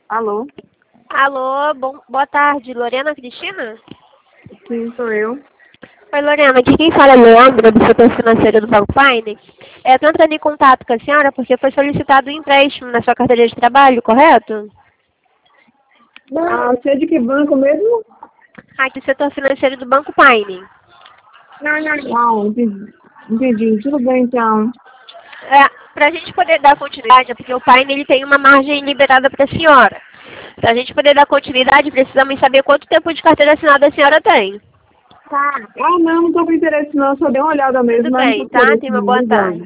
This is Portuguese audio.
Alô? Alô, boa tarde, Lorena Cristina? Sim, sou eu. Oi, Lorena, aqui quem fala é Leandra, do setor financeiro do Banco Paine. Estou entrando em contato com a senhora porque foi solicitado um empréstimo na sua carteira de trabalho, correto? Ah, você é de que banco mesmo? Aqui, setor financeiro do Banco Paine. Não, entendi. Tudo bem, então. Para a gente poder dar continuidade, porque o Paine ele tem uma margem liberada para a senhora. Para a gente poder dar continuidade, precisamos saber quanto tempo de carteira assinada a senhora tem. Tá. Ah, não estou com interesse não. Só dei uma olhada mesmo, Tudo mas não bem, estou com tá? interesse Tenha uma não. boa Obrigada. tarde.